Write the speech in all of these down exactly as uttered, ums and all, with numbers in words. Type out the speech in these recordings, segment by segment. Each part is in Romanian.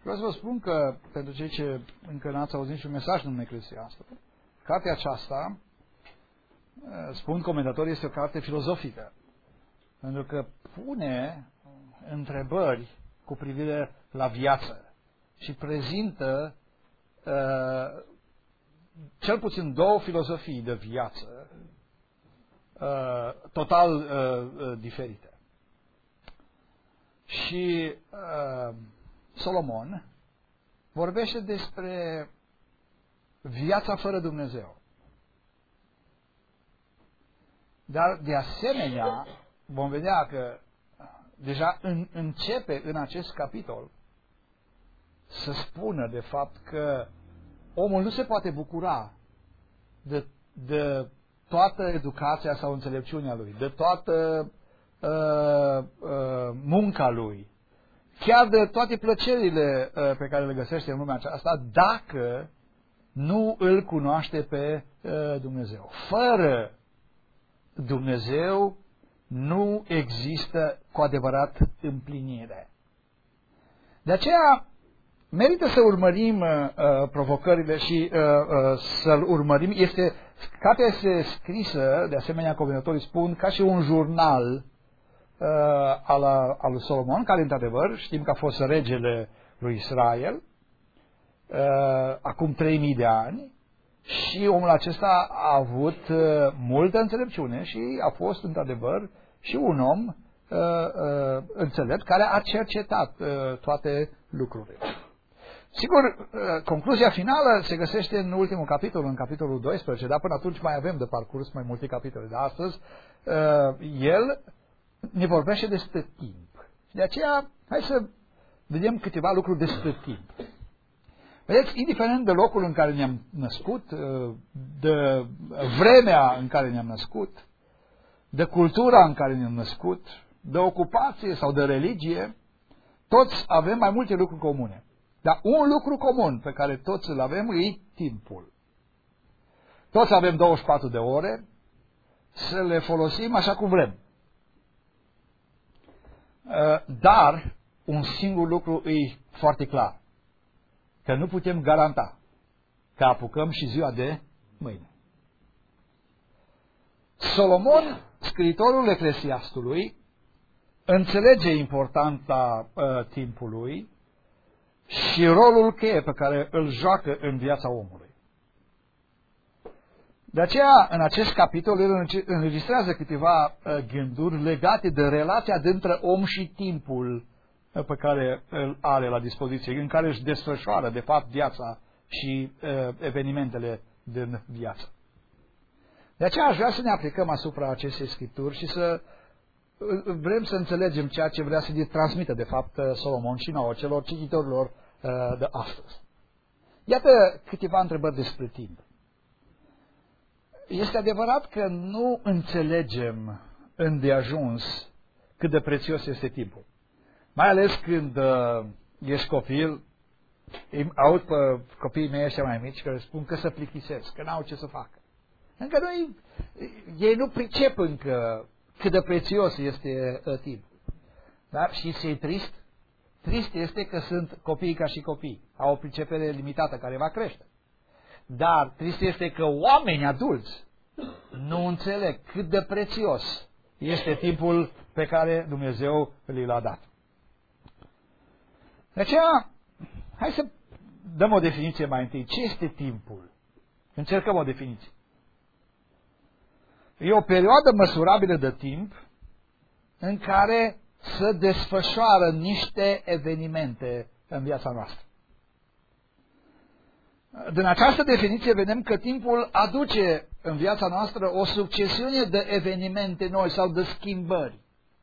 Vreau să vă spun că, pentru cei ce încă n-ați auzit și un mesaj în Eclesiastul, cartea aceasta, spun comentatorii, este o carte filozofică, pentru că pune întrebări cu privire la viață și prezintă uh, cel puțin două filozofii de viață uh, total uh, uh, diferite. Și uh, Solomon vorbește despre viața fără Dumnezeu. Dar, de asemenea, vom vedea că deja în, începe în acest capitol să spună, de fapt, că omul nu se poate bucura de, de toată educația sau înțelepciunea lui, de toată uh, uh, munca lui, chiar de toate plăcerile uh, pe care le găsește în lumea aceasta, dacă nu îl cunoaște pe uh, Dumnezeu. Fără Dumnezeu nu există cu adevărat împlinire. De aceea merită să urmărim uh, provocările și uh, uh, să-l urmărim. Este, cartea este scrisă, de asemenea comentatorii spun, ca și un jurnal uh, al, al lui Solomon, care într-adevăr știm că a fost regele lui Israel uh, acum trei mii de ani. Și omul acesta a avut uh, multă înțelepciune și a fost, într-adevăr, și un om uh, uh, înțelept care a cercetat uh, toate lucrurile. Sigur, uh, concluzia finală se găsește în ultimul capitol, în capitolul doisprezece, dar până atunci mai avem de parcurs mai multe capitole. Dar astăzi, uh, el ne vorbește despre timp. De aceea, hai să vedem câteva lucruri despre timp. Vedeți, indiferent de locul în care ne-am născut, de vremea în care ne-am născut, de cultura în care ne-am născut, de ocupație sau de religie, toți avem mai multe lucruri comune. Dar un lucru comun pe care toți îl avem e timpul. Toți avem douăzeci și patru de ore să le folosim așa cum vrem. Dar un singur lucru e foarte clar. Că nu putem garanta că apucăm și ziua de mâine. Solomon, scriitorul Eclesiastului, înțelege importanța uh, timpului și rolul cheie pe care îl joacă în viața omului. De aceea, în acest capitol, el înregistrează câteva uh, gânduri legate de relația dintre om și timpul pe care îl are la dispoziție, în care își desfășoară, de fapt, viața și uh, evenimentele din viață. De aceea aș vrea să ne aplicăm asupra acestei scripturi și să uh, vrem să înțelegem ceea ce vrea să ne transmită, de fapt, Solomon și nouă, celor cititorilor uh, de astăzi. Iată câteva întrebări despre timp. Este adevărat că nu înțelegem îndeajuns cât de prețios este timpul. Mai ales când uh, ești copil, aud pe copiii mei ăștia mai mici care spun că se plictisesc, că n-au ce să facă. Încă nu ei nu pricep încă cât de prețios este uh, timpul. Dar și ce e trist? Trist este că sunt copii ca și copii. Au o pricepere limitată care va crește. Dar trist este că oameni adulți nu înțeleg cât de prețios este timpul pe care Dumnezeu l-a dat. De aceea, hai să dăm o definiție mai întâi. Ce este timpul? Încercăm o definiție. E o perioadă măsurabilă de timp în care se desfășoară niște evenimente în viața noastră. Din această definiție vedem că timpul aduce în viața noastră o succesiune de evenimente noi sau de schimbări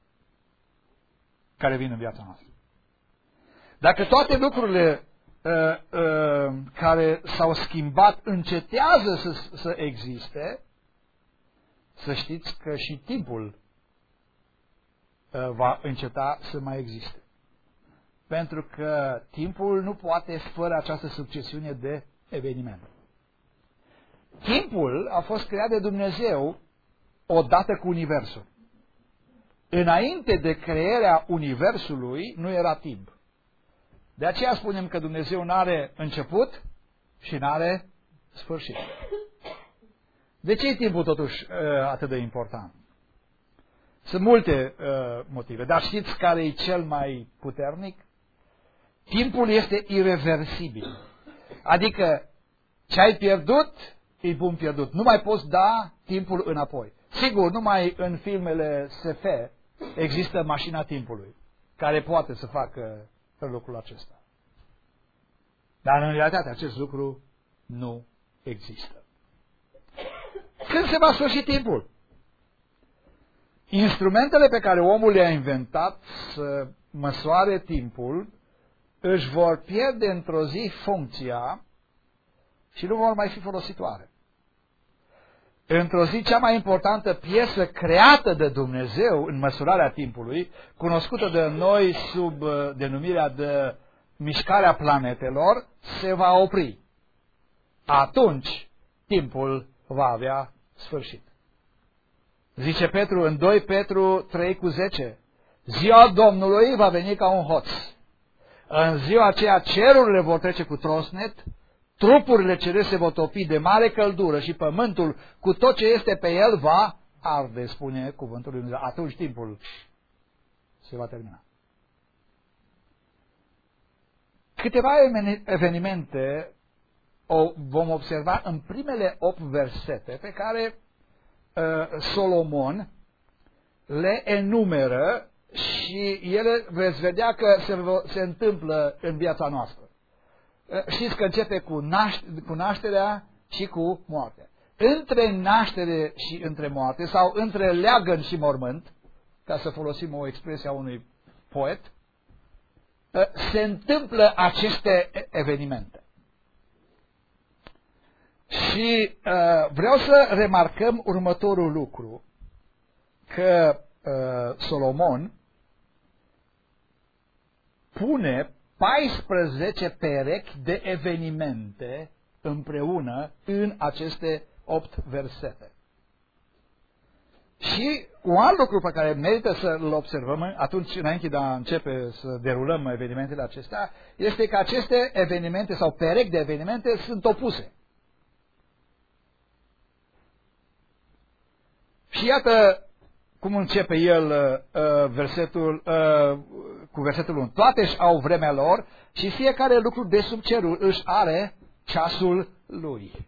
care vin în viața noastră. Dacă toate lucrurile uh, uh, care s-au schimbat încetează să, să existe, să știți că și timpul uh, va înceta să mai existe. Pentru că timpul nu poate fără această succesiune de evenimente. Timpul a fost creat de Dumnezeu odată cu Universul. Înainte de crearea Universului nu era timp. De aceea spunem că Dumnezeu nu are început și nu are sfârșit. De ce e timpul totuși atât de important? Sunt multe uh, motive, dar știți care e cel mai puternic? Timpul este ireversibil. Adică ce ai pierdut, e bun pierdut. Nu mai poți da timpul înapoi. Sigur, numai în filmele S F există mașina timpului, care poate să facă lucrul acesta. Dar în realitate acest lucru nu există. Când se va sfârși timpul? Instrumentele pe care omul le-a inventat să măsoare timpul își vor pierde într-o zi funcția și nu vor mai fi folositoare. Într-o zi, cea mai importantă piesă creată de Dumnezeu în măsurarea timpului, cunoscută de noi sub denumirea de mișcarea planetelor, se va opri. Atunci, timpul va avea sfârșit. Zice Petru în doi Petru trei cu zece, ziua Domnului va veni ca un hoț. În ziua aceea cerurile vor trece cu trosnet, trupurile cerești se vor topi de mare căldură și pământul cu tot ce este pe el va arde, spune cuvântul lui Dumnezeu. Atunci timpul se va termina. Câteva evenimente o vom observa în primele opt versete pe care uh, Solomon le enumeră și ele veți vedea că se, se întâmplă în viața noastră. Uh, știți că începe cu, naș- cu nașterea și cu moartea. Între naștere și între moarte, sau între leagăn și mormânt, ca să folosim o expresie a unui poet, uh, se întâmplă aceste evenimente. Și uh, vreau să remarcăm următorul lucru, că uh, Solomon pune paisprezece perechi de evenimente împreună în aceste opt versete. Și un alt lucru pe care merită să-l observăm atunci, înainte de a începe să derulăm evenimentele acestea, este că aceste evenimente sau perechi de evenimente sunt opuse. Și iată cum începe el uh, versetul, uh, cu versetul unu. Toate își au vremea lor și fiecare lucru de sub cerul își are ceasul lui.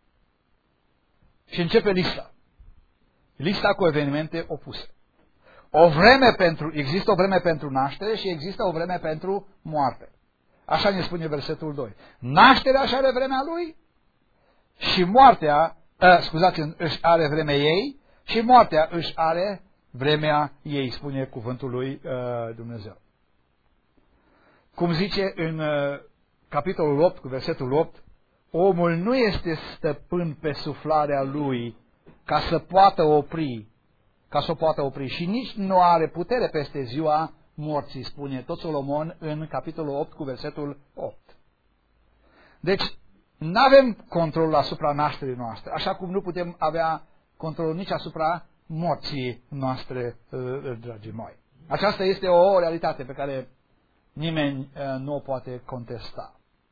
Și începe lista. Lista cu evenimente opuse. O vreme pentru, există o vreme pentru naștere și există o vreme pentru moarte. Așa ne spune versetul doi. Nașterea își are vremea lui și moartea, uh, scuzați, își are vremea ei, și moartea își are vremea ei, spune cuvântul lui uh, Dumnezeu. Cum zice în uh, capitolul opt, cu versetul opt, omul nu este stăpân pe suflarea lui ca să poată opri, ca să o poată opri și nici nu are putere peste ziua morții, spune tot Solomon în capitolul opt, cu versetul opt. Deci, nu avem control asupra nașterii noastre, așa cum nu putem avea controlul nici asupra morții noastre, dragii mei. Aceasta este o realitate pe care nimeni nu o poate contesta.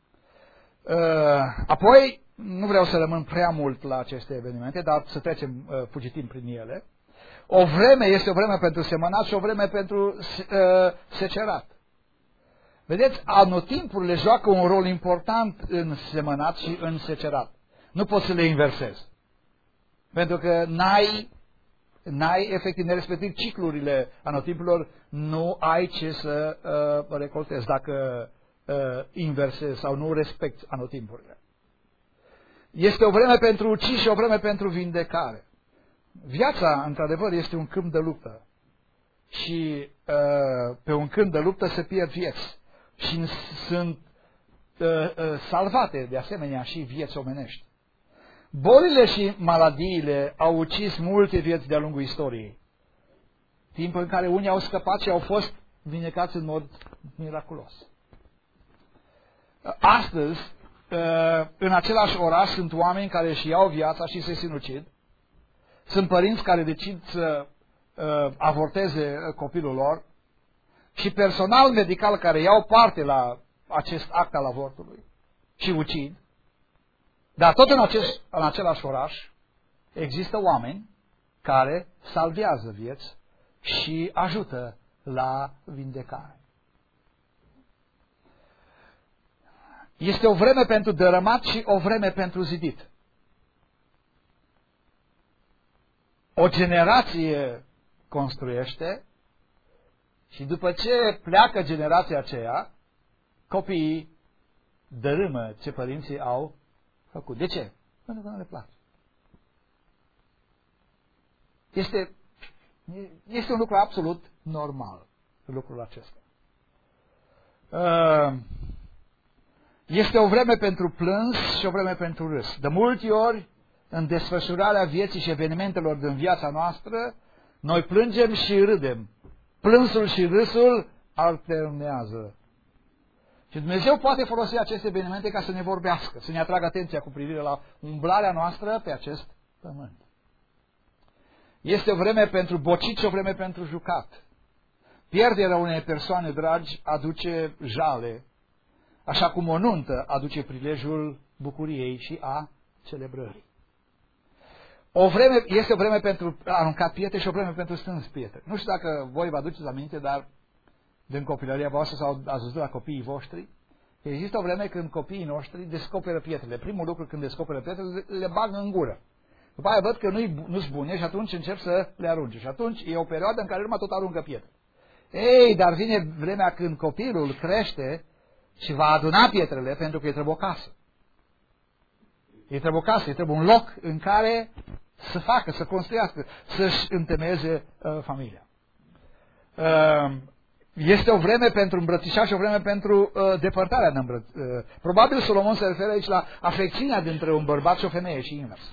Apoi, nu vreau să rămân prea mult la aceste evenimente, dar să trecem fugitim prin ele. O vreme este o vreme pentru semănat și o vreme pentru secerat. Vedeți, anotimpurile joacă un rol important în semănat și în secerat. Nu poți să le inversezi. Pentru că n-ai, n-ai efectiv, nerespectiv ciclurile anotimpurilor, nu ai ce să uh, recoltezi dacă uh, inversezi sau nu respecti anotimpurile. Este o vreme pentru ucis și o vreme pentru vindecare. Viața, într-adevăr, este un câmp de luptă. Și uh, pe un câmp de luptă se pierd vieți. Și sunt uh, uh, salvate, de asemenea, și vieți omenești. Bolile și maladiile au ucis multe vieți de-a lungul istoriei. Timp în care unii au scăpat și au fost vindecați în mod miraculos. Astăzi, în același oraș, sunt oameni care își iau viața și se sinucid. Sunt părinți care decid să avorteze copilul lor și personal medical care iau parte la acest act al avortului și ucid, dar tot în, acest, în același oraș există oameni care salvează vieți și ajută la vindecare. Este o vreme pentru dărâmat și o vreme pentru zidit. O generație construiește și după ce pleacă generația aceea, copiii dărâmă ce părinții au făcut. De ce? Pentru că nu le place. Este, este un lucru absolut normal, lucrul acesta. Este o vreme pentru plâns și o vreme pentru râs. De multe ori, în desfășurarea vieții și evenimentelor din viața noastră, noi plângem și râdem. Plânsul și râsul alternează. Și Dumnezeu poate folosi aceste evenimente ca să ne vorbească, să ne atragă atenția cu privire la umblarea noastră pe acest pământ. Este o vreme pentru bocit și o vreme pentru jucat. Pierderea unei persoane dragi aduce jale, așa cum o nuntă aduce prilejul bucuriei și a celebrării. O vreme, este o vreme pentru aruncat pietre și o vreme pentru strâns pietre. Nu știu dacă voi vă aduceți aminte, dar din copilăria voastră sau ați văzut la copiii voștri, există o vreme când copiii noștri descoperă pietrele. Primul lucru când descoperă pietrele, le bagă în gură. După aia văd că nu-i, nu-s bune și atunci încep să le arunce. Și atunci e o perioadă în care numai tot aruncă pietre. Ei, dar vine vremea când copilul crește și va aduna pietrele pentru că îi trebuie o casă. Îi trebuie o casă, îi trebuie un loc în care să facă, să construiască, să-și întemeieze uh, familia. Uh, este o vreme pentru îmbrățișare și o vreme pentru uh, depărtarea de îmbrăț... Uh, probabil Solomon se referă aici la afecțiunea dintre un bărbat și o femeie și invers.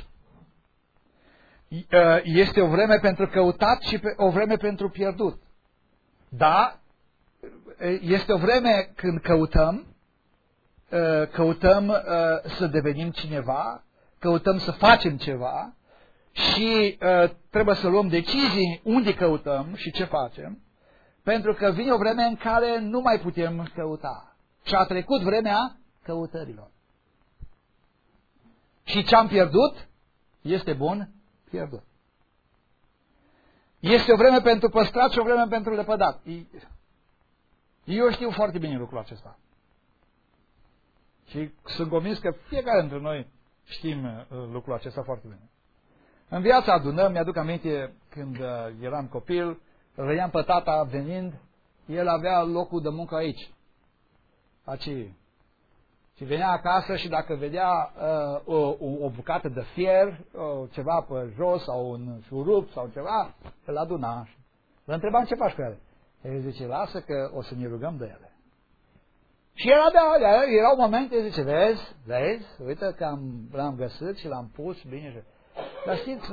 Uh, este o vreme pentru căutat și pe, o vreme pentru pierdut. Da, este o vreme când căutăm, uh, căutăm uh, să devenim cineva, căutăm să facem ceva, și uh, trebuie să luăm decizii unde căutăm și ce facem, pentru că vine o vreme în care nu mai putem căuta. Și a trecut vremea căutărilor. Și ce am pierdut este bun pierdut. Este o vreme pentru păstrat și o vreme pentru lepădat. Eu știu foarte bine lucrul acesta. Și sunt convins că fiecare dintre noi știm lucrul acesta foarte bine. În viața adunăm, mi-aduc aminte când uh, eram copil, îl vedeam pe tata venind, el avea locul de muncă aici. Aici. Și venea acasă și dacă vedea uh, o, o, o bucată de fier, uh, ceva pe jos sau un șurup sau ceva, îl aduna. Îl întrebam ce faci cu ele. El zice, lasă că o să ne rugăm de ele. Și era de alea, erau momente, zice, vezi, vezi, uite că am, l-am găsit și l-am pus bine. Dar știți,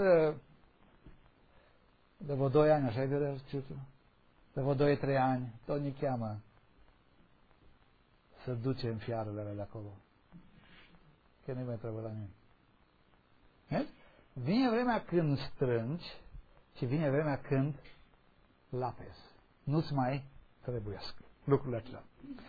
de vreo doi ani, așa-i vedea, de vreo doi, trei ani, tot ne cheamă să ducem fiarele alea acolo. Că nu mai trebuie la mine. Vezi? Vine vremea când strângi și vine vremea când lapezi. Nu-ți mai trebuiesc lucrurile acelea.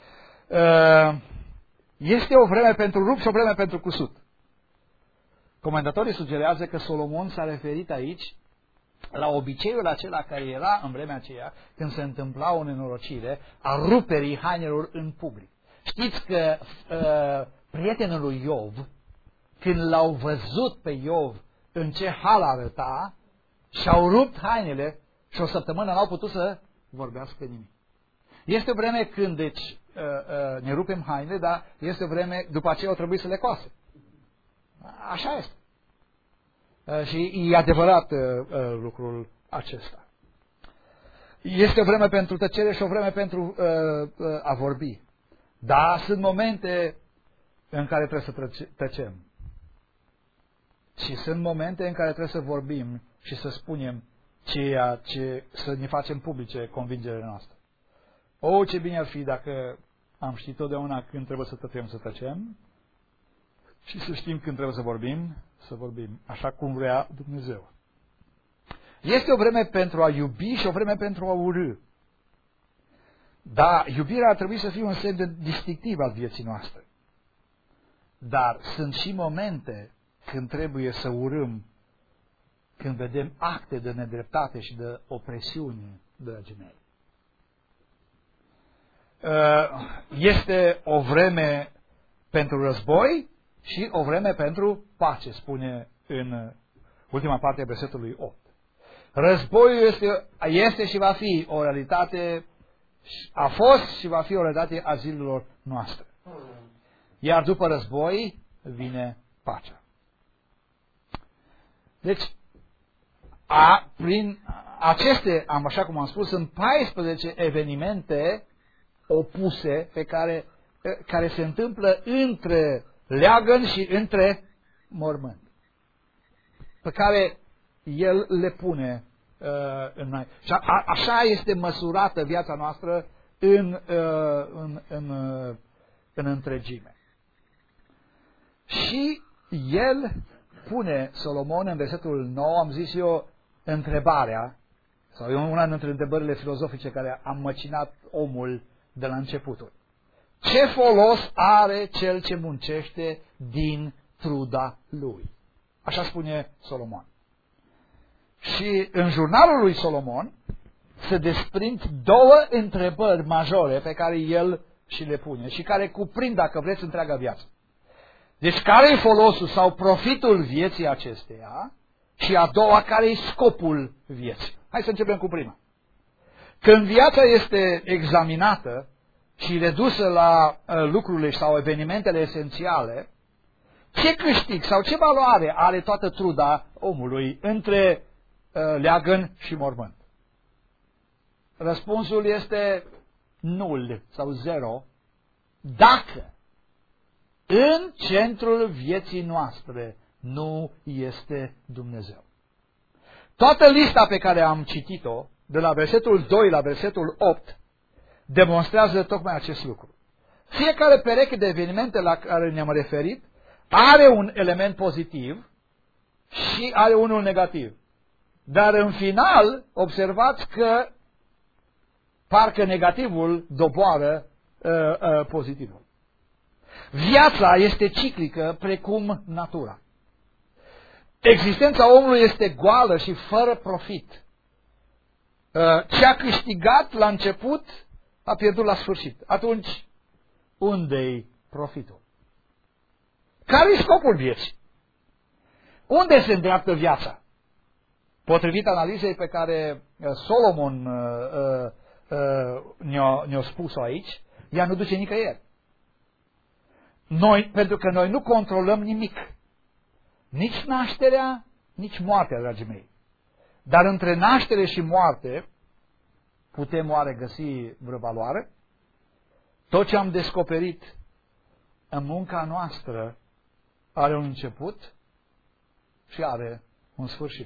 Este o vreme pentru rup și o vreme pentru cusut. Comentatorii sugerează că Solomon s-a referit aici la obiceiul acela care era în vremea aceea, când se întâmpla o nenorocire, a ruperii hainelor în public. Știți că uh, prietenul lui Iov, când l-au văzut pe Iov în ce hal arăta, și-au rupt hainele și o săptămână n-au putut să vorbească nimic. Este o vreme când deci, uh, uh, ne rupem hainele, dar este o vreme după aceea o trebuie să le coase. Așa este. Uh, și e adevărat uh, uh, lucrul acesta. Este o vreme pentru tăcere și o vreme pentru uh, uh, a vorbi. Da, sunt momente în care trebuie să tăcem. Și sunt momente în care trebuie să vorbim și să spunem ceea ce, să ne facem publice convingerile noastre. O, ce bine ar fi dacă am ști totdeauna când trebuie să tăcem, să tăcem, și să știm când trebuie să vorbim, să vorbim, așa cum vrea Dumnezeu. Este o vreme pentru a iubi și o vreme pentru a urâ. Da, iubirea ar trebui să fie un semn distinctiv al vieții noastre. Dar sunt și momente când trebuie să urâm, când vedem acte de nedreptate și de opresiune, dragii mei. Este o vreme pentru război și o vreme pentru pace, spune în ultima parte a versetului opt. Războiul este, este și va fi o realitate, a fost și va fi o realitate a zilelor noastre. Iar după război vine pacea. Deci, a, prin aceste, am, așa cum am spus, sunt paisprezece evenimente opuse pe care, care se întâmplă între leagăn și între mormânt, pe care El le pune uh, în noi. Și a, așa este măsurată viața noastră în, uh, în, în, uh, în întregime. Și El pune, Solomon, în versetul nouă, am zis eu, întrebarea, sau e una dintre întrebările filozofice care am măcinat omul de la începutul. Ce folos are cel ce muncește din truda lui? Așa spune Solomon. Și în jurnalul lui Solomon se desprind două întrebări majore pe care el și le pune și care cuprind, dacă vreți, întreaga viață. Deci care e folosul sau profitul vieții acesteia și a doua, care e scopul vieții? Hai să începem cu prima. Când viața este examinată și redusă la uh, lucrurile sau evenimentele esențiale, ce câștig sau ce valoare are toată truda omului între uh, leagăn și mormânt? Răspunsul este nul sau zero dacă în centrul vieții noastre nu este Dumnezeu. Toată lista pe care am citit-o, de la versetul doi la versetul opt, demonstrează tocmai acest lucru. Fiecare pereche de evenimente la care ne-am referit are un element pozitiv și are unul negativ. Dar în final, observați că parcă negativul doboară uh, uh, pozitivul. Viața este ciclică precum natura. Existența omului este goală și fără profit. Ce a câștigat la început a pierdut la sfârșit. Atunci, unde-i profitul? Care-i scopul vieții? Unde se îndreaptă viața? Potrivit analizei pe care Solomon uh, uh, ne-a, ne-a spus-o aici, ea nu duce nicăieri. Noi, pentru că noi nu controlăm nimic. Nici nașterea, nici moartea, dragii mei. Dar între naștere și moarte putem oare găsi vreo valoare? Tot ce am descoperit în munca noastră are un început și are un sfârșit.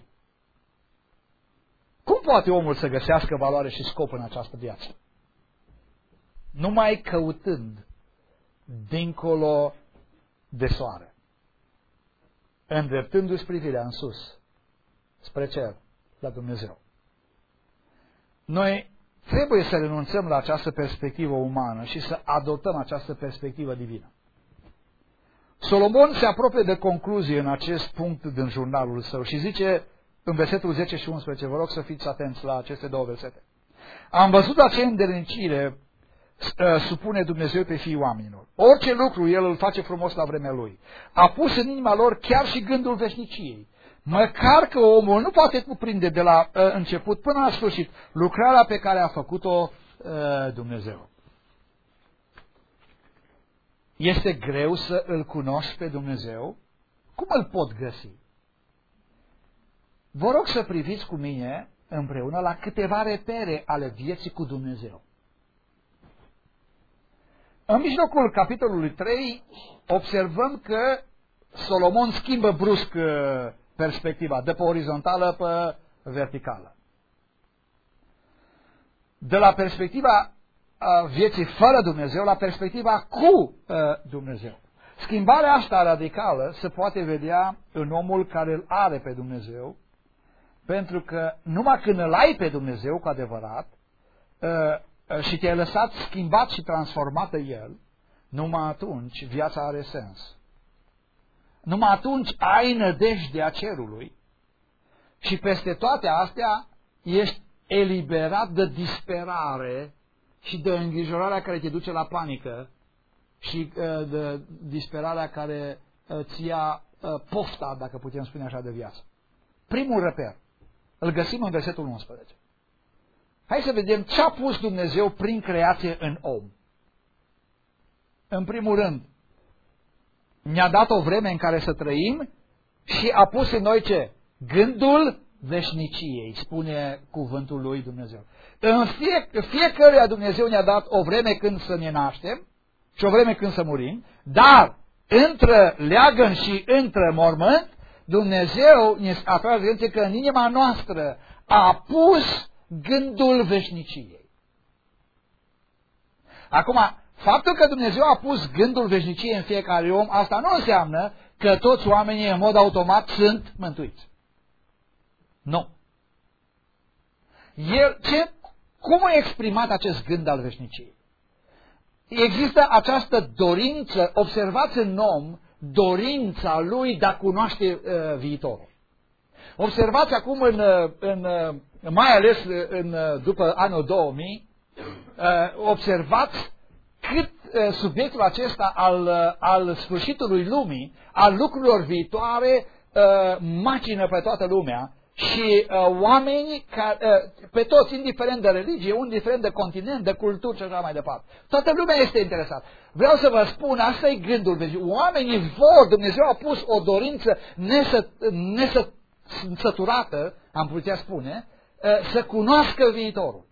Cum poate omul să găsească valoare și scop în această viață? Numai căutând dincolo de soare, îndreptându-și privirea în sus, spre cer, la Dumnezeu. Noi trebuie să renunțăm la această perspectivă umană și să adoptăm această perspectivă divină. Solomon se apropie de concluzie în acest punct din jurnalul său și zice în versetul zece și unsprezece, vă rog să fiți atenți la aceste două versete. Am văzut la ce îndeletnicire supune Dumnezeu pe fiii oamenilor. Orice lucru El îl face frumos la vremea Lui. A pus în inima lor chiar și gândul veșniciei. Măcar că omul nu poate cuprinde de la uh, început până la sfârșit lucrarea pe care a făcut-o uh, Dumnezeu. Este greu să îl cunoști pe Dumnezeu? Cum îl pot găsi? Vă rog să priviți cu mine împreună la câteva repere ale vieții cu Dumnezeu. În mijlocul capitolului trei observăm că Solomon schimbă brusc perspectiva, de pe orizontală pe verticală. De la perspectiva vieții fără Dumnezeu la perspectiva cu Dumnezeu. Schimbarea asta radicală se poate vedea în omul care îl are pe Dumnezeu, pentru că numai când îl ai pe Dumnezeu cu adevărat, și te-ai lăsat schimbat și transformat de El, numai atunci viața are sens. Numai atunci ai nădejdea cerului și peste toate astea ești eliberat de disperare și de îngrijorarea care te duce la panică și uh, de disperarea care uh, ți ia uh, pofta, dacă putem spune așa, de viață. Primul reper îl găsim în versetul unsprezece. Hai să vedem ce a pus Dumnezeu prin creație în om. În primul rând, ne-a dat o vreme în care să trăim și a pus în noi ce? Gândul veșniciei, spune cuvântul lui Dumnezeu. În fie, fiecăruia Dumnezeu ne-a dat o vreme când să ne naștem și o vreme când să murim, dar între leagăn și între mormânt, Dumnezeu ne atrage că în inima noastră a pus gândul veșniciei. Acum, faptul că Dumnezeu a pus gândul veșniciei în fiecare om, asta nu înseamnă că toți oamenii în mod automat sunt mântuiți. Nu. El, ce, cum a exprimat acest gând al veșniciei? Există această dorință, observați în om, dorința lui de a cunoaște uh, viitorul. Observați acum, în, în, mai ales în, după anul două mii, uh, observați cât uh, subiectul acesta al, al sfârșitului lumii, al lucrurilor viitoare, uh, macină pe toată lumea. Și uh, oamenii, ca, uh, pe toți, indiferent de religie, indiferent de continent, de cultură și așa mai departe. Toată lumea este interesată. Vreau să vă spun, asta e gândul. Oamenii vor, Dumnezeu a pus o dorință nesă, nesăturată, am putea spune, uh, să cunoască viitorul.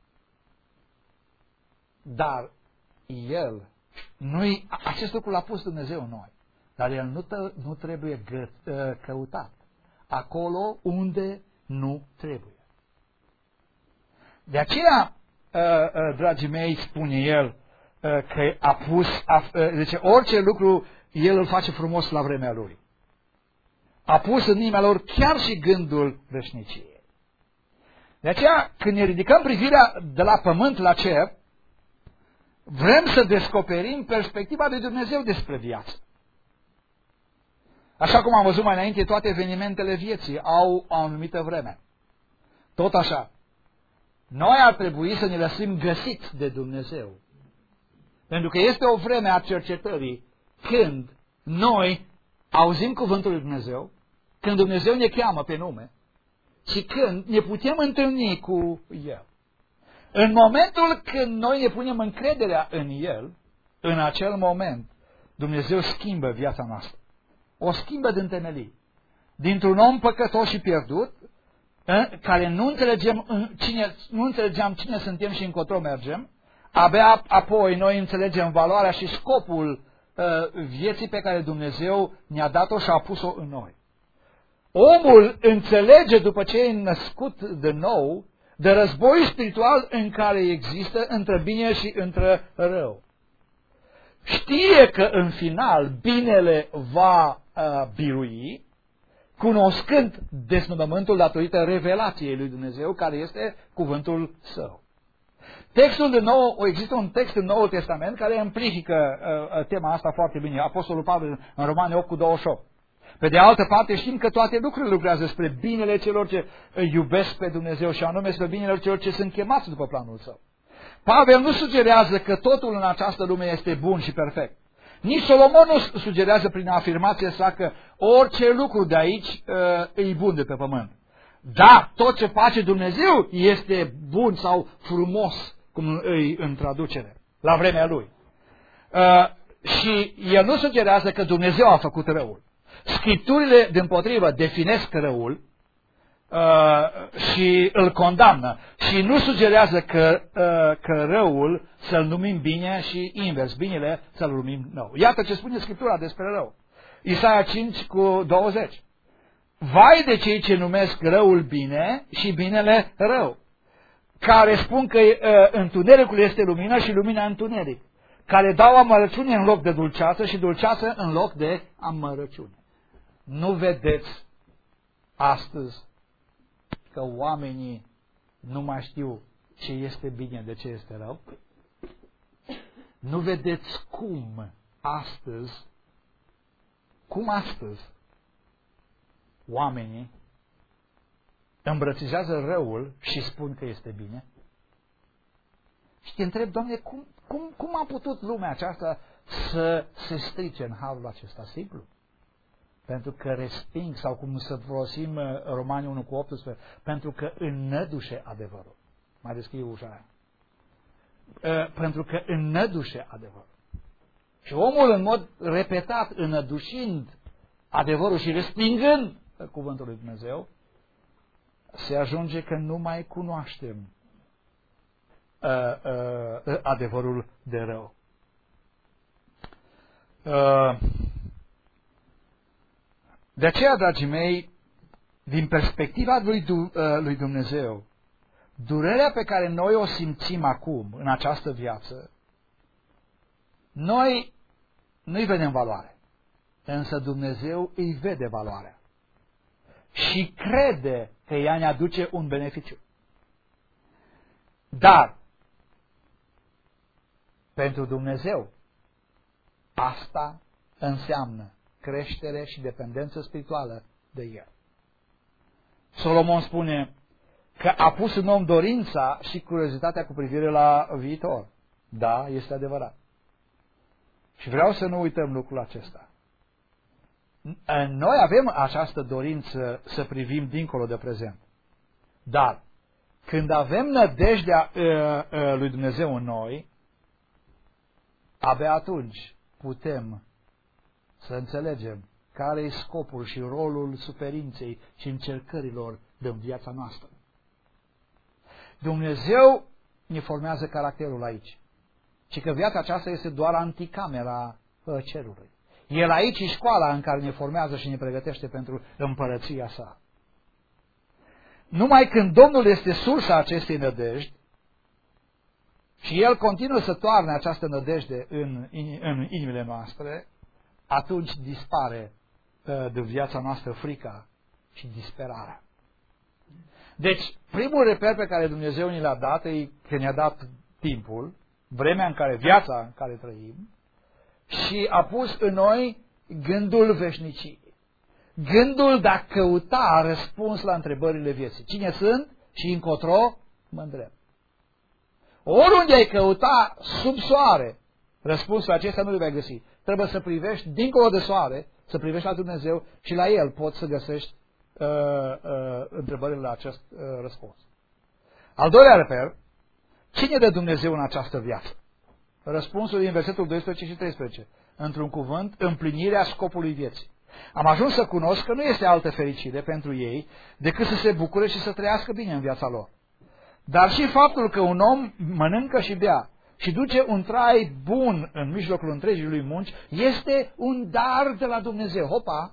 Dar El, nu-i, acest lucru l-a pus Dumnezeu în noi, dar El nu, tă, nu trebuie gă, uh, căutat acolo unde nu trebuie. De aceea, dragii mei, spune el că a pus, deci orice lucru el îl face frumos la vremea lui. A pus în inima lor chiar și gândul veșniciei. De aceea, când ne ridicăm privirea de la pământ la cer, vrem să descoperim perspectiva lui Dumnezeu despre viață. Așa cum am văzut mai înainte, toate evenimentele vieții au o anumită vreme. Tot așa. Noi ar trebui să ne lăsim găsiți de Dumnezeu. Pentru că este o vreme a cercetării când noi auzim cuvântul lui Dumnezeu, când Dumnezeu ne cheamă pe nume și când ne putem întâlni cu El. În momentul când noi ne punem încrederea în El, în acel moment, Dumnezeu schimbă viața noastră. O schimbă din temelii. Dintr-un om păcătos și pierdut, care nu înțelegem cine, nu înțelegeam cine suntem și încotro mergem, abia apoi noi înțelegem valoarea și scopul uh, vieții pe care Dumnezeu ne-a dat-o și a pus-o în noi. Omul înțelege, după ce e născut de nou, de război spiritual în care există între bine și între rău. Știe că în final binele va uh, birui, cunoscând desnădământul datorită revelației lui Dumnezeu, care este cuvântul Său. Textul de nou, există un text în Noul Testament care amplifică uh, tema asta foarte bine. Apostolul Pavel în Romani opt cu douăzeci și opt. Pe de altă parte știm că toate lucrurile lucrează spre binele celor ce iubesc pe Dumnezeu și anume spre binele celor ce sunt chemați după planul Său. Pavel nu sugerează că totul în această lume este bun și perfect. Nici Solomon nu sugerează prin afirmația sa că orice lucru de aici uh, e bun de pe pământ. Da, tot ce face Dumnezeu este bun sau frumos, cum îi în traducere, la vremea Lui. Uh, și el nu sugerează că Dumnezeu a făcut răul. Scripturile, dimpotrivă, definesc răul uh, și îl condamnă. Și nu sugerează că, uh, că răul să-l numim bine și invers, binele să-l numim nou. Iată ce spune Scriptura despre rău. Isaia cinci cu douăzeci. Vai de cei ce numesc răul bine și binele rău, care spun că uh, întunericul este lumină și lumina întuneric, care dau amărăciune în loc de dulceață și dulceață în loc de amărăciune. Nu vedeți astăzi că oamenii nu mai știu ce este bine, de ce este rău? Nu vedeți cum astăzi, cum astăzi oamenii îmbrățișează răul și spun că este bine? Și te întreb, Doamne, cum, cum, cum a putut lumea aceasta să se strice în halul acesta? Simplu. Pentru că resping, sau cum să folosim Romani unu cu optsprezece, pentru că înnădușe adevărul. Mai descriu ușa aia. Pentru că înnădușe adevărul. Și omul în mod repetat, înădușind adevărul și respingând cuvântul lui Dumnezeu, se ajunge că nu mai cunoaștem uh, uh, adevărul de rău. Uh, de aceea, dragii mei, din perspectiva lui, uh, lui Dumnezeu, durerea pe care noi o simțim acum, în această viață, noi nu-i vedem valoare, însă Dumnezeu îi vede valoarea și crede că ea ne aduce un beneficiu. Dar, pentru Dumnezeu, asta înseamnă creștere și dependență spirituală de El. Solomon spune că a pus în om dorința și curiozitatea cu privire la viitor. Da, este adevărat. Și vreau să nu uităm lucrul acesta. Noi avem această dorință să privim dincolo de prezent. Dar, când avem nădejdea uh, uh, lui Dumnezeu în noi, abia atunci putem să înțelegem care e scopul și rolul suferinței și încercărilor din viața noastră. Dumnezeu ne formează caracterul aici. Și că viața aceasta este doar anticamera cerului. El aici e școala în care ne formează și ne pregătește pentru împărăția sa. Numai când Domnul este sursa acestei nădejdi și El continuă să toarne această nădejde în, în inimile noastre, atunci dispare de viața noastră frica și disperarea. Deci, primul reper pe care Dumnezeu ni l-a dat e că ne-a dat timpul, vremea în care, viața în care trăim, și a pus în noi gândul veșniciei. Gândul de a căuta răspuns la întrebările vieții. Cine sunt și încotro mă îndrept. Oriunde ai căuta sub soare, răspunsul acesta nu le vei găsi. Trebuie să privești dincolo de soare, să privești la Dumnezeu și la El poți să găsești uh, uh, întrebările la acest uh, răspuns. Al doilea reper, cine de Dumnezeu în această viață? Răspunsul din versetul doisprezece și treisprezece. Într-un cuvânt, împlinirea scopului vieții. Am ajuns să cunosc că nu este altă fericire pentru ei decât să se bucure și să trăiască bine în viața lor. Dar și faptul că un om mănâncă și bea și duce un trai bun în mijlocul întregii lui munci este un dar de la Dumnezeu. Hopa!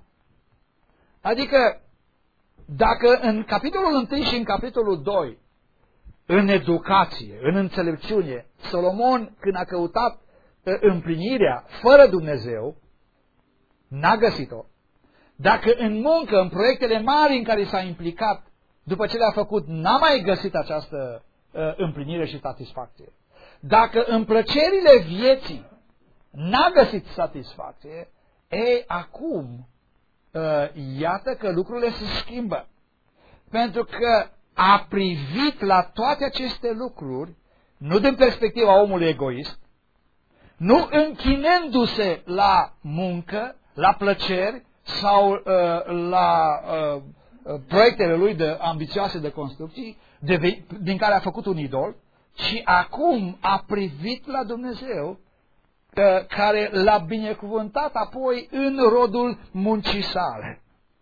Adică, dacă în capitolul unu și în capitolul doi, în educație, în înțelepciune, Solomon, când a căutat împlinirea fără Dumnezeu, n-a găsit-o. Dacă în muncă, în proiectele mari în care s-a implicat, după ce le-a făcut, n-a mai găsit această uh, împlinire și satisfacție. Dacă în plăcerile vieții n-a găsit satisfacție, ei, acum, uh, iată că lucrurile se schimbă. Pentru că a privit la toate aceste lucruri, nu din perspectiva omului egoist, nu închinându-se la muncă, la plăceri sau uh, la uh, proiectele lui de ambițioase de construcții, de, din care a făcut un idol, ci acum a privit la Dumnezeu, uh, care l-a binecuvântat apoi în rodul muncii sale.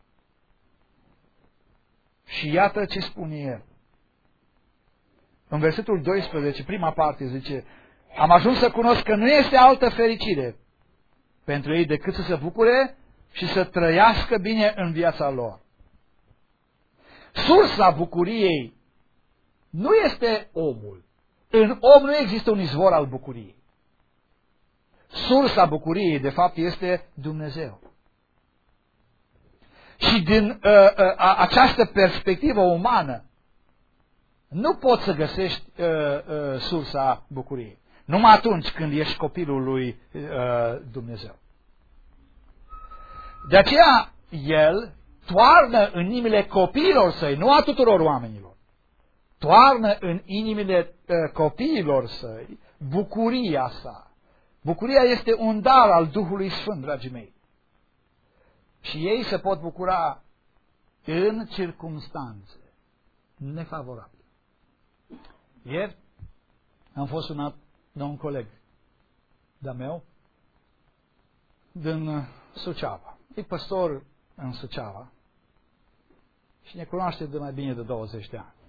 Și iată ce spune el. În versetul doisprezece, prima parte, zice: am ajuns să cunosc că nu este altă fericire pentru ei decât să se bucure și să trăiască bine în viața lor. Sursa bucuriei nu este omul. În om nu există un izvor al bucuriei. Sursa bucuriei, de fapt, este Dumnezeu. Și din uh, uh, această perspectivă umană, nu poți să găsești uh, uh, sursa bucuriei. Numai atunci când ești copilul lui uh, Dumnezeu. De aceea, El toarnă în inimile copiilor săi, nu a tuturor oamenilor, toarnă în inimile uh, copiilor săi bucuria sa. Bucuria este un dar al Duhului Sfânt, dragii mei. Și ei se pot bucura în circumstanțe nefavorabile. Ieri am fost sunat de un coleg de-a meu din Suceava. E păstor în Suceava și ne cunoaște de mai bine de douăzeci de ani.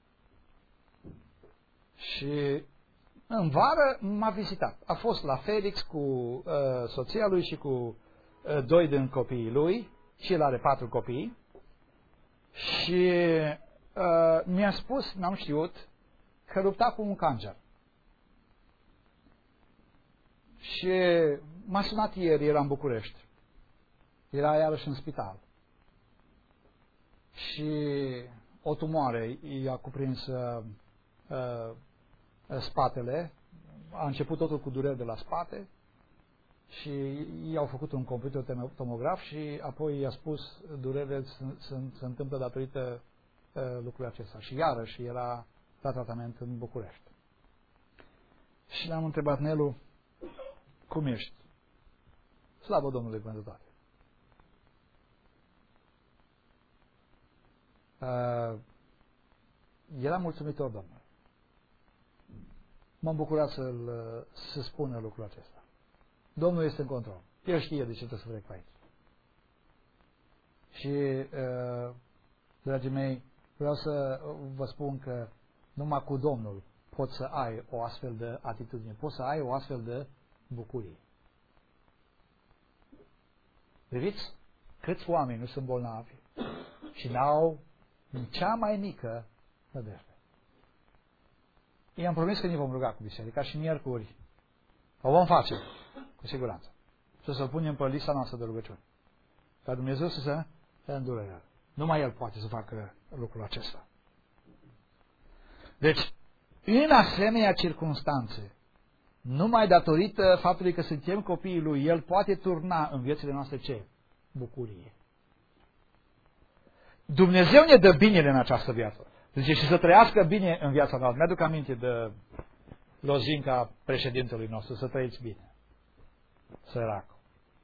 Și în vară m-a vizitat. A fost la Felix cu uh, soția lui și cu uh, doi din copiii lui, și el are patru copii. Și uh, mi-a spus, n-am știut, că lupta cu un cancer. Și m-a sunat ieri, era în București. Era iarăși în spital. Și o tumoare i-a cuprins uh, uh, spatele. A început totul cu dureri de la spate și i-au făcut un computer tomograf și apoi i-a spus durerile se, se întâmplă datorită uh, lucrului acesta. Și iarăși era la tratament în București. Și l-am întrebat, Nelu, cum ești? Slavă Domnului pentru toate. Uh, era mulțumitor Domnului. M-am bucurat să-l, să spună lucrul acesta. Domnul este în control. El știe de ce trebuie să trec pe aici. Și, uh, dragii mei, vreau să vă spun că numai cu Domnul poți să ai o astfel de atitudine, poți să ai o astfel de bucurie. Vedeți câți oameni nu sunt bolnavi și n-au cea mai mică nădejde. I-am promis că ne vom ruga cu biserica și miercuri o vom face, cu siguranță. Și o să-l punem pe lista noastră de rugăciuni. Ca Dumnezeu să se îndurere. Numai El poate să facă lucrul acesta. Deci, în asemenea circunstanțe, numai datorită faptului că suntem copiii Lui, El poate turna în viețile noastre ce? Bucurie. Dumnezeu ne dă binele în această viață. Zice, și să trăiască bine în viața noastră. Mi-aduc aminte de lozinca președintelui nostru, să trăiți bine. Săracul.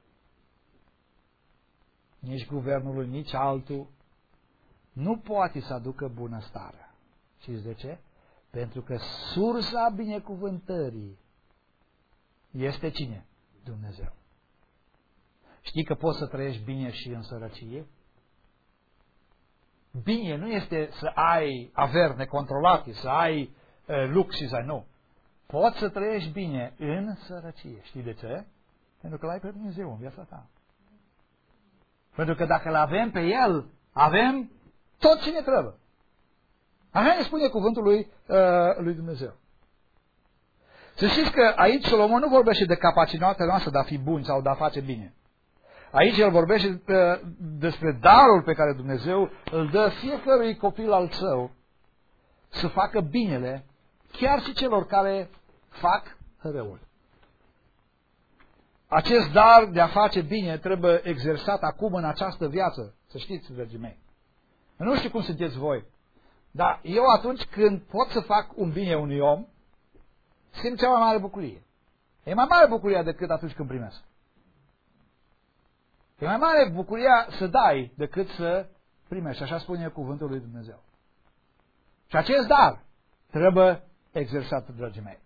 Nici guvernul, nici altul nu poate să aducă bunăstarea. Știți de ce? Pentru că sursa binecuvântării este cine? Dumnezeu. Știi că poți să trăiești bine și în sărăcie? Bine nu este să ai averi necontrolate, să ai uh, lux și să ai, nu. Poți să trăiești bine în sărăcie. Știi de ce? Pentru că l-ai pe Dumnezeu în viața ta. Pentru că dacă l-avem pe El, avem tot ce ne trebuie. Așa ne spune cuvântul lui, uh, lui Dumnezeu. Să știți că aici Solomon nu vorbește de capacitatea noastră de a fi buni sau de a face bine. Aici el vorbește despre darul pe care Dumnezeu îl dă fiecărui copil al său să facă binele, chiar și celor care fac răul. Acest dar de a face bine trebuie exersat acum în această viață, să știți, dragii mei. Nu știu cum sunteți voi, dar eu atunci când pot să fac un bine unui om, simt cea mai mare bucurie. E mai mare bucuria decât atunci când primesc. E mai mare bucuria să dai decât să primești. Așa spune cuvântul lui Dumnezeu. Și acest dar trebuie exersat, dragii mei.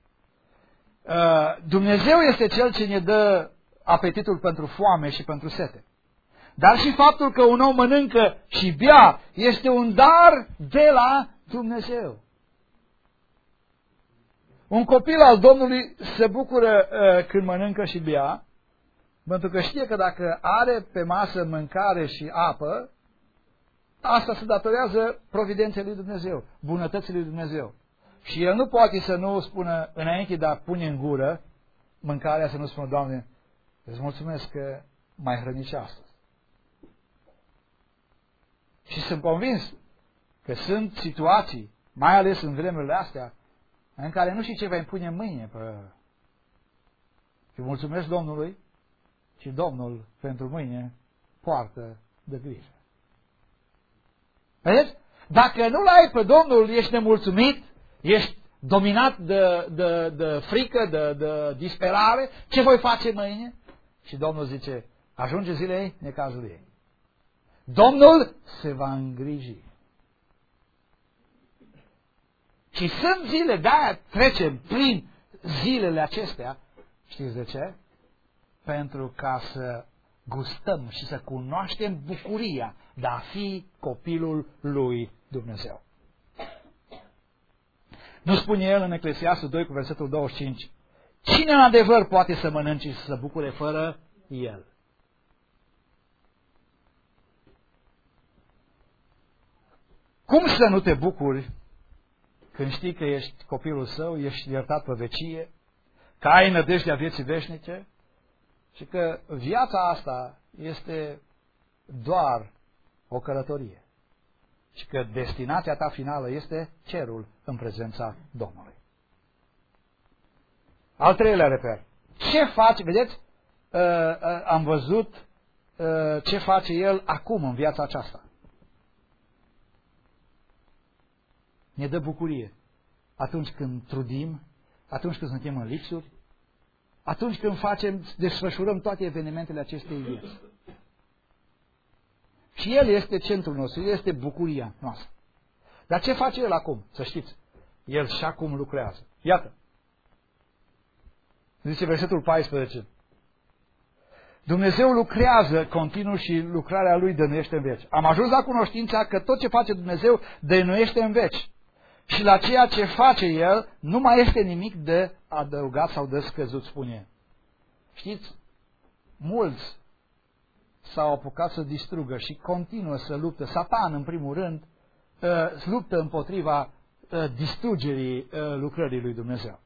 Dumnezeu este Cel ce ne dă apetitul pentru foame și pentru sete. Dar și faptul că un om mănâncă și bea este un dar de la Dumnezeu. Un copil al Domnului se bucură uh, când mănâncă și bea, pentru că știe că dacă are pe masă mâncare și apă, asta se datorează providenței lui Dumnezeu, bunătății lui Dumnezeu. Și el nu poate să nu spună, înainte de a pune în gură mâncarea, să nu spună, Doamne, îți mulțumesc că m-ai hrănit și astăzi. Și sunt convins că sunt situații, mai ales în vremurile astea, în care nu știi ce vei pune mâine pe... Și mulțumesc Domnului și Domnul pentru mâine poartă de grijă. Vedeți? Dacă nu-L ai pe Domnul, ești nemulțumit, ești dominat de, de, de frică, de, de disperare, ce voi face mâine? Și Domnul zice, ajunge zilei necazul ei. Domnul se va îngriji. Și sunt zile, de-aia trecem prin zilele acestea. Știți de ce? Pentru ca să gustăm și să cunoaștem bucuria de a fi copilul lui Dumnezeu. Nu spune el în Eclesiastul doi cu versetul douăzeci și cinci, cine în adevăr poate să mănânce și să se bucure fără el? Cum să nu te bucuri când știi că ești copilul său, ești iertat pe vecie, că ai nădejdea vieții veșnice și că viața asta este doar o călătorie și că destinația ta finală este cerul în prezența Domnului. Al treilea reper. Ce face, vedeți, uh, uh, am văzut uh, ce face el acum în viața aceasta. Ne dă bucurie atunci când trudim, atunci când suntem în lipsuri, atunci când facem, desfășurăm toate evenimentele acestei vieți. Și El este centrul nostru, El este bucuria noastră. Dar ce face El acum? Să știți, El și acum lucrează. Iată, zice versetul paisprezece, Dumnezeu lucrează continuu și lucrarea Lui dănuiește în veci. Am ajuns la cunoștința că tot ce face Dumnezeu dănuiește în veci. Și la ceea ce face El nu mai este nimic de adăugat sau de scăzut, spune. Știți, mulți s-au apucat să distrugă și continuă să luptă. Satan, în primul rând, luptă împotriva distrugerii lucrării lui Dumnezeu.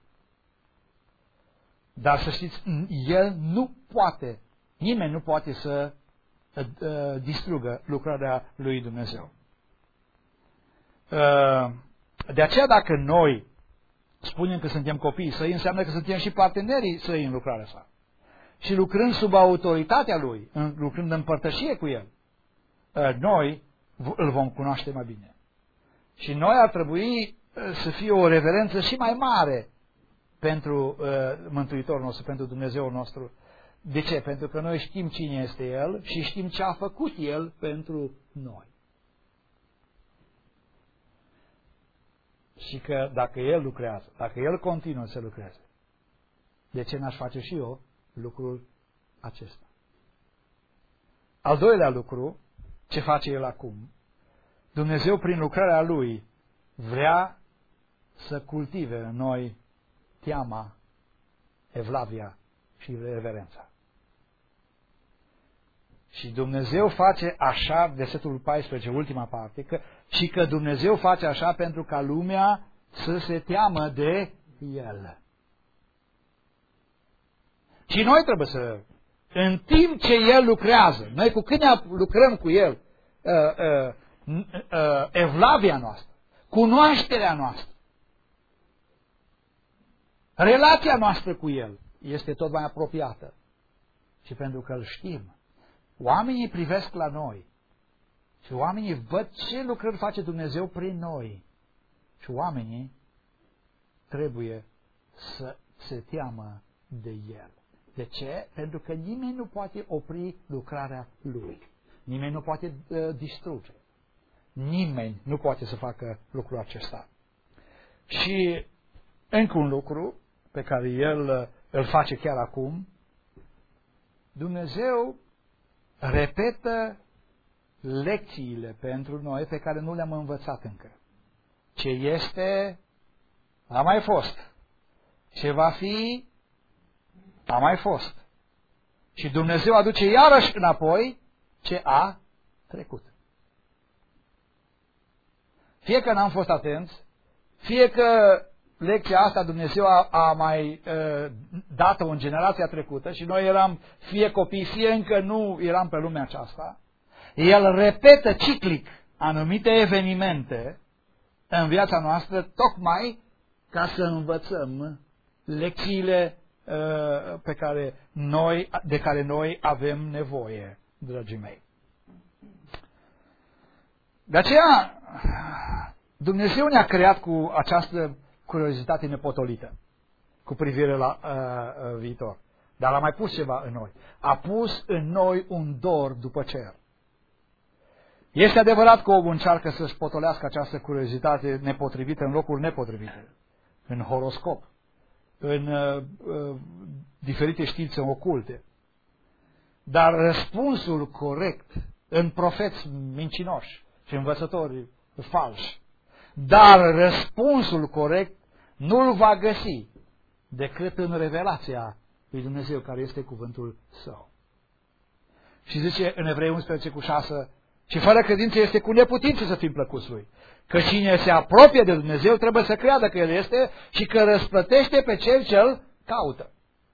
Dar să știți, El nu poate, nimeni nu poate să distrugă lucrarea lui Dumnezeu. De aceea, dacă noi spunem că suntem copiii săi, înseamnă că suntem și partenerii săi în lucrarea sa. Și lucrând sub autoritatea Lui, lucrând în părtășie cu El, noi îl vom cunoaște mai bine. Și noi ar trebui să fie o reverență și mai mare pentru Mântuitorul nostru, pentru Dumnezeul nostru. De ce? Pentru că noi știm cine este El și știm ce a făcut El pentru noi. Și că dacă El lucrează, dacă El continuă să lucreze, de ce n-aș face și eu lucrul acesta? Al doilea lucru, ce face El acum? Dumnezeu, prin lucrarea Lui, vrea să cultive în noi teama, evlavia și reverența. Și Dumnezeu face așa, versetul paisprezece, ultima parte, că, și că Dumnezeu face așa pentru ca lumea să se teamă de El. Și noi trebuie să, în timp ce El lucrează, noi cu cât ne lucrăm cu El, uh, uh, uh, evlavia noastră, cunoașterea noastră, relația noastră cu El este tot mai apropiată. Și pentru că îl știm, oamenii privesc la noi și oamenii văd ce lucrări face Dumnezeu prin noi. Și oamenii trebuie să se teamă de El. De ce? Pentru că nimeni nu poate opri lucrarea Lui. Nimeni nu poate uh, distruge. Nimeni nu poate să facă lucrul acesta. Și încă un lucru pe care El uh, îl face chiar acum, Dumnezeu repetă lecțiile pentru noi pe care nu le-am învățat încă. Ce este, a mai fost. Ce va fi, a mai fost. Și Dumnezeu aduce iarăși înapoi ce a trecut. Fie că n-am fost atenți, fie că lecția asta Dumnezeu a, a mai uh, dat-o în generația trecută și noi eram fie copii, fie încă nu eram pe lumea aceasta, El repetă ciclic anumite evenimente în viața noastră, tocmai ca să învățăm lecțiile uh, pe care noi, de care noi avem nevoie, dragii mei. De aceea, Dumnezeu ne-a creat cu această curiozitate nepotolită cu privire la uh, viitor. Dar a mai pus ceva în noi. A pus în noi un dor după cer. Este adevărat că omul încearcă să-și potolească această curiozitate nepotrivită în locuri nepotrivite. În horoscop, în uh, uh, diferite științe oculte. Dar răspunsul corect în profeți mincinoși și învățători falși. Dar răspunsul corect nu-l va găsi decât în revelația lui Dumnezeu, care este cuvântul Său. Și zice în Evrei unsprezece cu șase, și fără credință este cu neputință să fim plăcuți Lui. Că cine se apropie de Dumnezeu trebuie să creadă că El este și că răsplătește pe cel ce îl caută.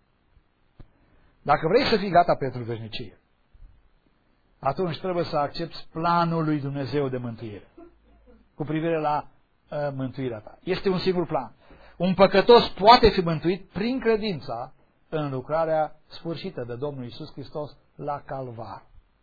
Dacă vrei să fii gata pentru veșnicie, atunci trebuie să accepti planul lui Dumnezeu de mântuire cu privire la uh, mântuirea ta. Este un singur plan. Un păcătos poate fi mântuit prin credința în lucrarea sfârșită de Domnul Iisus Hristos la Calvar.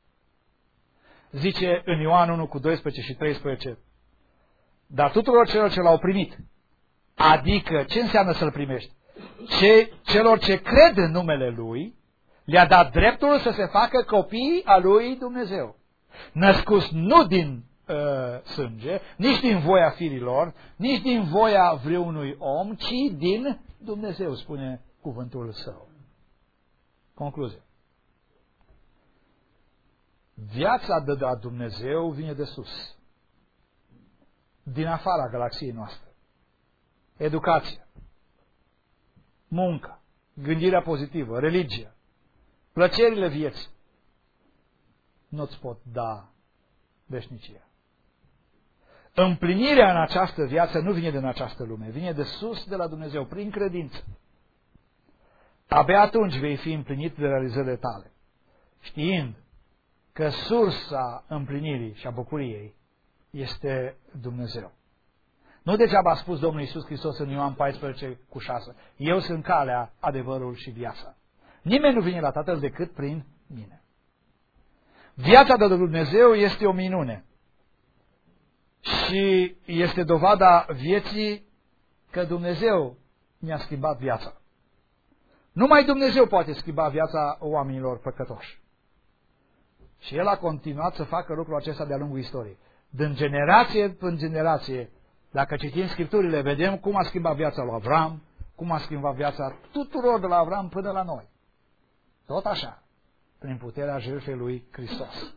Zice în Ioan unu cu doisprezece și treisprezece, dar tuturor celor ce l-au primit, adică ce înseamnă să-l primești? Ce, celor ce cred în numele Lui, le-a dat dreptul să se facă copii a lui Dumnezeu. Născuți nu din uh, sânge, nici din voia firilor, nici din voia vreunui om, ci din Dumnezeu, spune cuvântul Său. Concluzie. Viața de la Dumnezeu vine de sus, din afara galaxiei noastre. Educația, munca, gândirea pozitivă, religia, plăcerile vieții nu-ți pot da veșnicia. Împlinirea în această viață nu vine din această lume, vine de sus, de la Dumnezeu, prin credință. Abia atunci vei fi împlinit de realizările tale, știind că sursa împlinirii și a bucuriei este Dumnezeu. Nu degeaba a spus Domnul Iisus Hristos în Ioan paisprezece cu șase, eu sunt calea, adevărul și viața. Nimeni nu vine la Tatăl decât prin mine. Viața de Dumnezeu este o minune și este dovada vieții că Dumnezeu mi-a schimbat viața. Numai Dumnezeu poate schimba viața oamenilor păcătoși. Și El a continuat să facă lucrul acesta de-a lungul istoriei. Din generație în generație, dacă citim Scripturile, vedem cum a schimbat viața lui Avram, cum a schimbat viața tuturor de la Avram până la noi. Tot așa, prin puterea jertfei lui Hristos.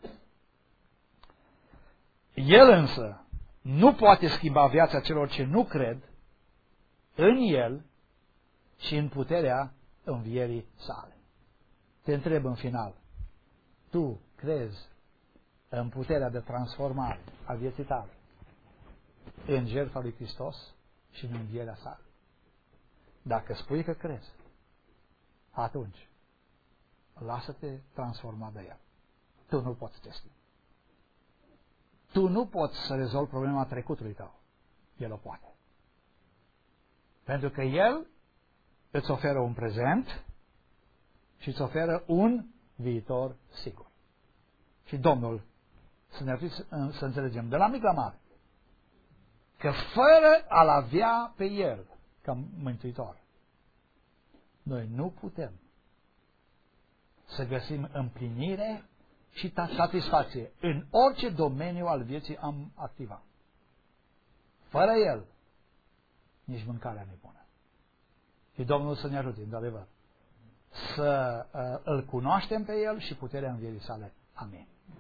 El însă nu poate schimba viața celor ce nu cred în El și în puterea învierii sale. Te întreb în final, tu crezi în puterea de transformare a vieții tale, în jertfa lui Hristos și în învierea sa? Dacă spui că crezi, atunci lasă-te transforma de El. Tu nu poți să te schimbi. Tu nu poți să rezolvi problema trecutului tău. El o poate. Pentru că El îți oferă un prezent și îți oferă un viitor sigur. Și Domnul, să ne afiți să înțelegem de la mic la mare, că fără a-L avea pe El ca mântuitor, noi nu putem să găsim împlinire și satisfacție în orice domeniu al vieții am activat. Fără El, nici mâncarea nu e bună. Și Domnul să ne ajute, într-adevăr, să uh, îl cunoaștem pe El și puterea învierii sale. Amin.